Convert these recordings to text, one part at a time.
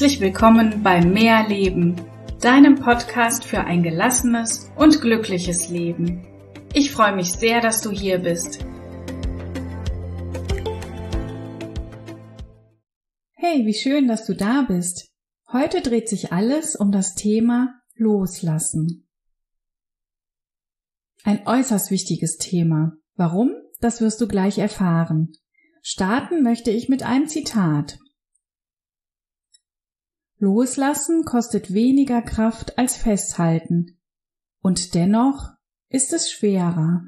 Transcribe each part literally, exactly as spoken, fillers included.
Herzlich willkommen bei Mehr Leben, deinem Podcast für ein gelassenes und glückliches Leben. Ich freue mich sehr, dass du hier bist. Hey, wie schön, dass du da bist. Heute dreht sich alles um das Thema Loslassen. Ein äußerst wichtiges Thema. Warum? Das wirst du gleich erfahren. Starten möchte ich mit einem Zitat. Loslassen kostet weniger Kraft als Festhalten. Und dennoch ist es schwerer.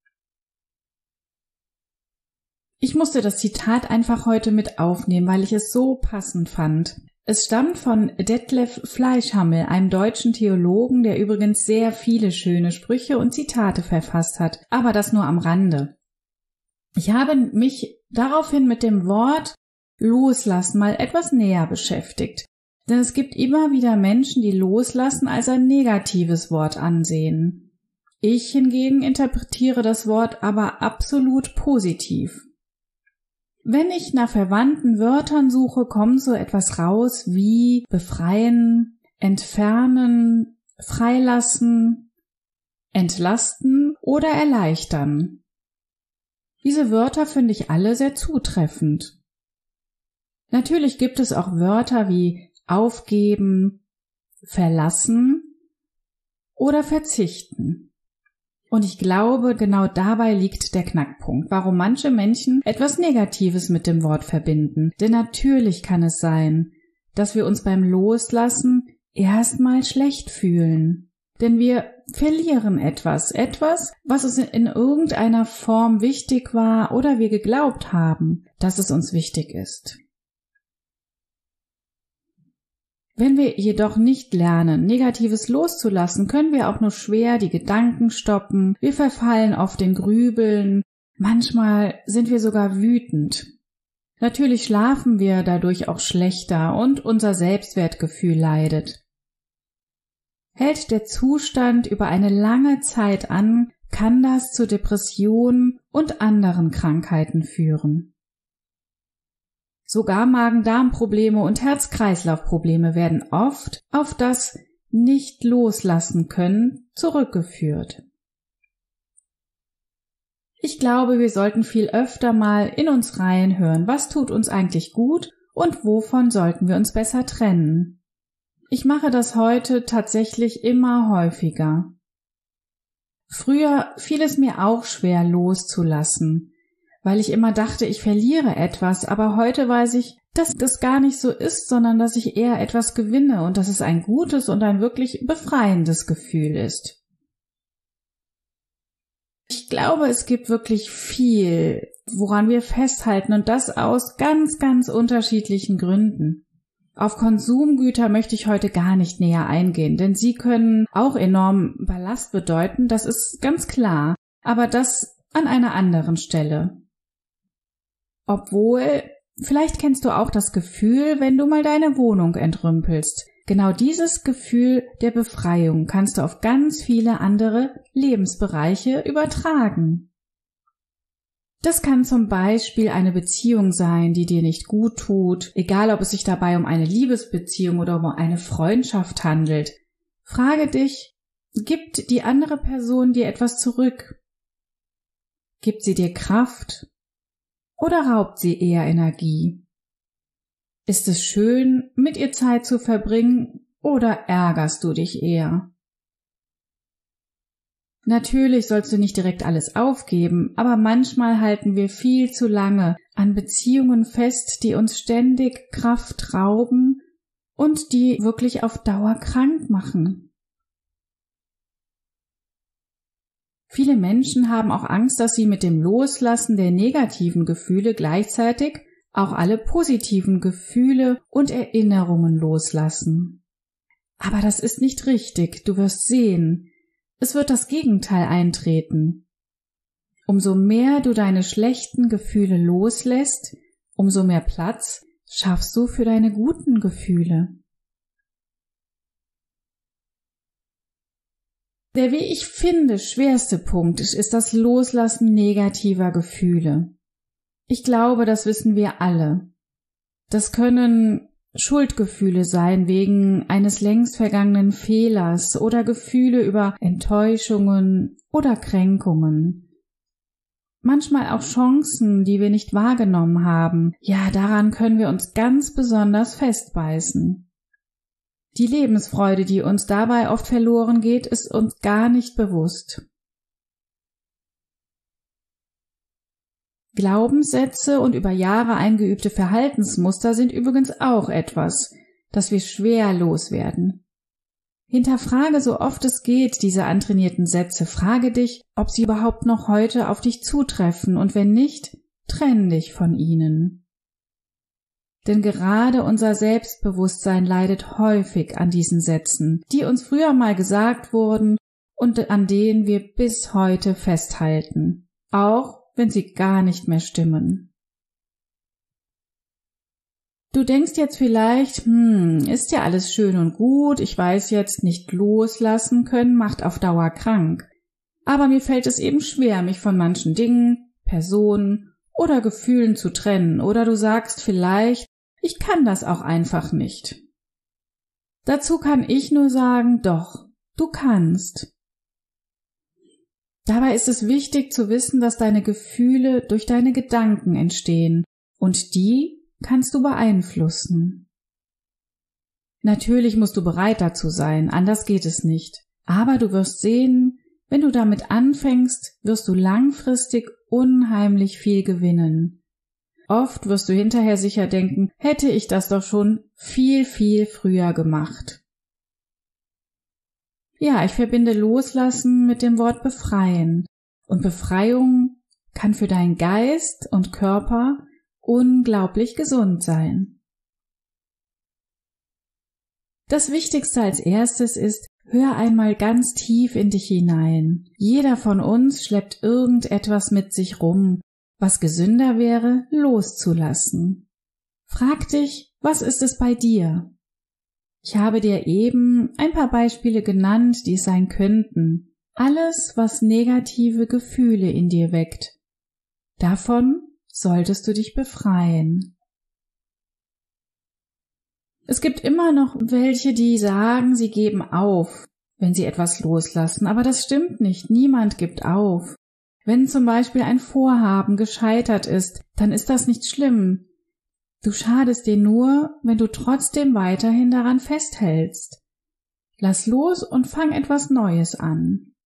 Ich musste das Zitat einfach heute mit aufnehmen, weil ich es so passend fand. Es stammt von Detlef Fleischhammel, einem deutschen Theologen, der übrigens sehr viele schöne Sprüche und Zitate verfasst hat, aber das nur am Rande. Ich habe mich daraufhin mit dem Wort Loslassen mal etwas näher beschäftigt. Denn es gibt immer wieder Menschen, die Loslassen als ein negatives Wort ansehen. Ich hingegen interpretiere das Wort aber absolut positiv. Wenn ich nach verwandten Wörtern suche, kommt so etwas raus wie befreien, entfernen, freilassen, entlasten oder erleichtern. Diese Wörter finde ich alle sehr zutreffend. Natürlich gibt es auch Wörter wie aufgeben, verlassen oder verzichten. Und ich glaube, genau dabei liegt der Knackpunkt, warum manche Menschen etwas Negatives mit dem Wort verbinden. Denn natürlich kann es sein, dass wir uns beim Loslassen erstmal schlecht fühlen. Denn wir verlieren etwas, etwas, was uns in irgendeiner Form wichtig war oder wir geglaubt haben, dass es uns wichtig ist. Wenn wir jedoch nicht lernen, Negatives loszulassen, können wir auch nur schwer die Gedanken stoppen, wir verfallen oft in Grübeln, manchmal sind wir sogar wütend. Natürlich schlafen wir dadurch auch schlechter und unser Selbstwertgefühl leidet. Hält der Zustand über eine lange Zeit an, kann das zu Depressionen und anderen Krankheiten führen. Sogar Magen-Darm-Probleme und Herz-Kreislauf-Probleme werden oft auf das Nicht-Loslassen können zurückgeführt. Ich glaube, wir sollten viel öfter mal in uns reinhören, was tut uns eigentlich gut und wovon sollten wir uns besser trennen. Ich mache das heute tatsächlich immer häufiger. Früher fiel es mir auch schwer loszulassen, weil ich immer dachte, ich verliere etwas, aber heute weiß ich, dass das gar nicht so ist, sondern dass ich eher etwas gewinne und dass es ein gutes und ein wirklich befreiendes Gefühl ist. Ich glaube, es gibt wirklich viel, woran wir festhalten und das aus ganz, ganz unterschiedlichen Gründen. Auf Konsumgüter möchte ich heute gar nicht näher eingehen, denn sie können auch enorm Ballast bedeuten, das ist ganz klar, aber das an einer anderen Stelle. Obwohl, vielleicht kennst du auch das Gefühl, wenn du mal deine Wohnung entrümpelst. Genau dieses Gefühl der Befreiung kannst du auf ganz viele andere Lebensbereiche übertragen. Das kann zum Beispiel eine Beziehung sein, die dir nicht gut tut, egal ob es sich dabei um eine Liebesbeziehung oder um eine Freundschaft handelt. Frage dich, gibt die andere Person dir etwas zurück? Gibt sie dir Kraft? Oder raubt sie eher Energie? Ist es schön, mit ihr Zeit zu verbringen, oder ärgerst du dich eher? Natürlich sollst du nicht direkt alles aufgeben, aber manchmal halten wir viel zu lange an Beziehungen fest, die uns ständig Kraft rauben und die wirklich auf Dauer krank machen. Viele Menschen haben auch Angst, dass sie mit dem Loslassen der negativen Gefühle gleichzeitig auch alle positiven Gefühle und Erinnerungen loslassen. Aber das ist nicht richtig, du wirst sehen, es wird das Gegenteil eintreten. Umso mehr du deine schlechten Gefühle loslässt, umso mehr Platz schaffst du für deine guten Gefühle. Der, wie ich finde, schwerste Punkt ist das Loslassen negativer Gefühle. Ich glaube, das wissen wir alle. Das können Schuldgefühle sein wegen eines längst vergangenen Fehlers oder Gefühle über Enttäuschungen oder Kränkungen. Manchmal auch Chancen, die wir nicht wahrgenommen haben. Ja, daran können wir uns ganz besonders festbeißen. Die Lebensfreude, die uns dabei oft verloren geht, ist uns gar nicht bewusst. Glaubenssätze und über Jahre eingeübte Verhaltensmuster sind übrigens auch etwas, das wir schwer loswerden. Hinterfrage so oft es geht diese antrainierten Sätze, frage dich, ob sie überhaupt noch heute auf dich zutreffen und wenn nicht, trenn dich von ihnen. Denn gerade unser Selbstbewusstsein leidet häufig an diesen Sätzen, die uns früher mal gesagt wurden und an denen wir bis heute festhalten, auch wenn sie gar nicht mehr stimmen. Du denkst jetzt vielleicht, hm, ist ja alles schön und gut, ich weiß jetzt, nicht loslassen können macht auf Dauer krank. Aber mir fällt es eben schwer, mich von manchen Dingen, Personen oder Gefühlen zu trennen. Oder du sagst vielleicht, ich kann das auch einfach nicht. Dazu kann ich nur sagen, doch, du kannst. Dabei ist es wichtig zu wissen, dass deine Gefühle durch deine Gedanken entstehen und die kannst du beeinflussen. Natürlich musst du bereit dazu sein, anders geht es nicht. Aber du wirst sehen, wenn du damit anfängst, wirst du langfristig unheimlich viel gewinnen. Oft wirst du hinterher sicher denken, hätte ich das doch schon viel, viel früher gemacht. Ja, ich verbinde Loslassen mit dem Wort befreien. Und Befreiung kann für deinen Geist und Körper unglaublich gesund sein. Das Wichtigste als erstes ist, hör einmal ganz tief in dich hinein. Jeder von uns schleppt irgendetwas mit sich rum, was gesünder wäre, loszulassen. Frag dich, was ist es bei dir? Ich habe dir eben ein paar Beispiele genannt, die es sein könnten. Alles, was negative Gefühle in dir weckt. Davon solltest du dich befreien. Es gibt immer noch welche, die sagen, sie geben auf, wenn sie etwas loslassen, aber das stimmt nicht. Niemand gibt auf. Wenn zum Beispiel ein Vorhaben gescheitert ist, dann ist das nicht schlimm. Du schadest dir nur, wenn du trotzdem weiterhin daran festhältst. Lass los und fang etwas Neues an.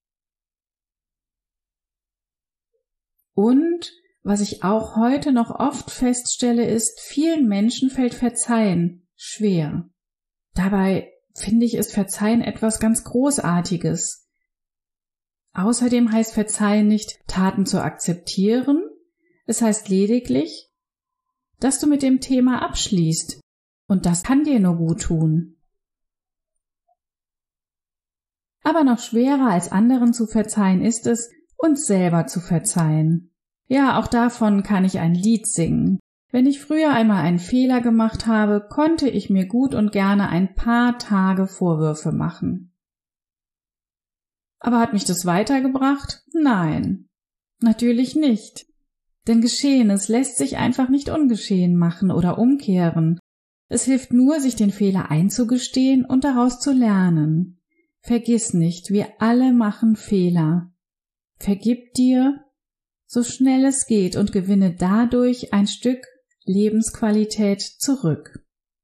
Und was ich auch heute noch oft feststelle, ist, vielen Menschen fällt Verzeihen schwer. Dabei finde ich es Verzeihen etwas ganz Großartiges. Außerdem heißt Verzeihen nicht, Taten zu akzeptieren. Es heißt lediglich, dass du mit dem Thema abschließt. Und das kann dir nur gut tun. Aber noch schwerer als anderen zu verzeihen ist es, uns selber zu verzeihen. Ja, auch davon kann ich ein Lied singen. Wenn ich früher einmal einen Fehler gemacht habe, konnte ich mir gut und gerne ein paar Tage Vorwürfe machen. Aber hat mich das weitergebracht? Nein, natürlich nicht. Denn Geschehenes lässt sich einfach nicht ungeschehen machen oder umkehren. Es hilft nur, sich den Fehler einzugestehen und daraus zu lernen. Vergiss nicht, wir alle machen Fehler. Vergib dir, so schnell es geht, und gewinne dadurch ein Stück Lebensqualität zurück.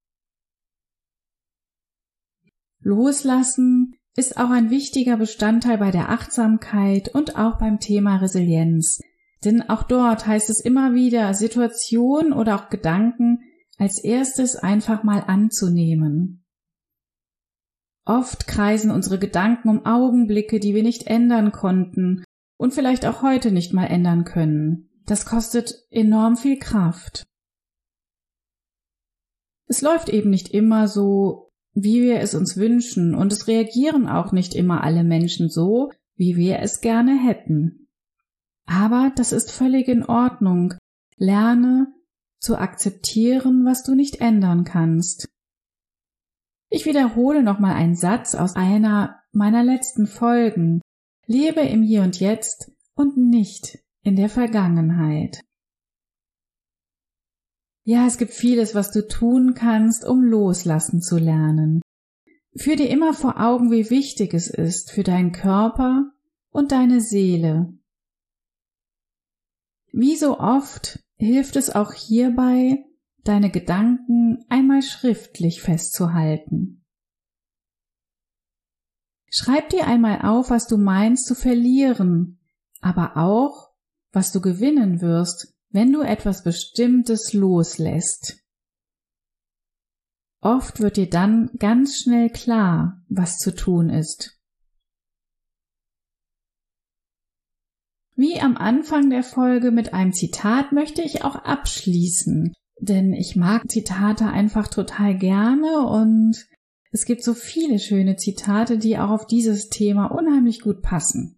Loslassen ist auch ein wichtiger Bestandteil bei der Achtsamkeit und auch beim Thema Resilienz. Denn auch dort heißt es immer wieder, Situationen oder auch Gedanken als erstes einfach mal anzunehmen. Oft kreisen unsere Gedanken um Augenblicke, die wir nicht ändern konnten und vielleicht auch heute nicht mal ändern können. Das kostet enorm viel Kraft. Es läuft eben nicht immer so, wie wir es uns wünschen, und es reagieren auch nicht immer alle Menschen so, wie wir es gerne hätten. Aber das ist völlig in Ordnung. Lerne zu akzeptieren, was du nicht ändern kannst. Ich wiederhole nochmal einen Satz aus einer meiner letzten Folgen. Lebe im Hier und Jetzt und nicht in der Vergangenheit. Ja, es gibt vieles, was du tun kannst, um loslassen zu lernen. Führ dir immer vor Augen, wie wichtig es ist für deinen Körper und deine Seele. Wie so oft hilft es auch hierbei, deine Gedanken einmal schriftlich festzuhalten. Schreib dir einmal auf, was du meinst zu verlieren, aber auch, was du gewinnen wirst, wenn du etwas Bestimmtes loslässt. Oft wird dir dann ganz schnell klar, was zu tun ist. Wie am Anfang der Folge mit einem Zitat möchte ich auch abschließen, denn ich mag Zitate einfach total gerne und es gibt so viele schöne Zitate, die auch auf dieses Thema unheimlich gut passen.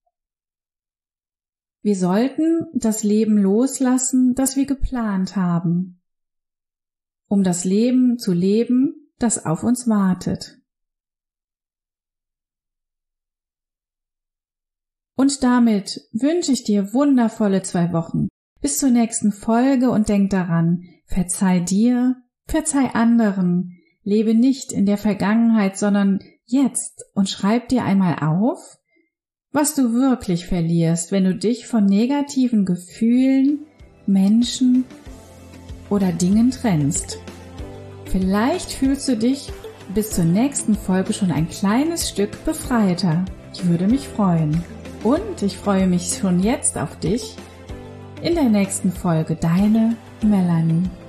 Wir sollten das Leben loslassen, das wir geplant haben, um das Leben zu leben, das auf uns wartet. Und damit wünsche ich dir wundervolle zwei Wochen. Bis zur nächsten Folge und denk daran, verzeih dir, verzeih anderen, lebe nicht in der Vergangenheit, sondern jetzt und schreib dir einmal auf, was du wirklich verlierst, wenn du dich von negativen Gefühlen, Menschen oder Dingen trennst. Vielleicht fühlst du dich bis zur nächsten Folge schon ein kleines Stück befreiter. Ich würde mich freuen. Und ich freue mich schon jetzt auf dich in der nächsten Folge. Deine Melanie.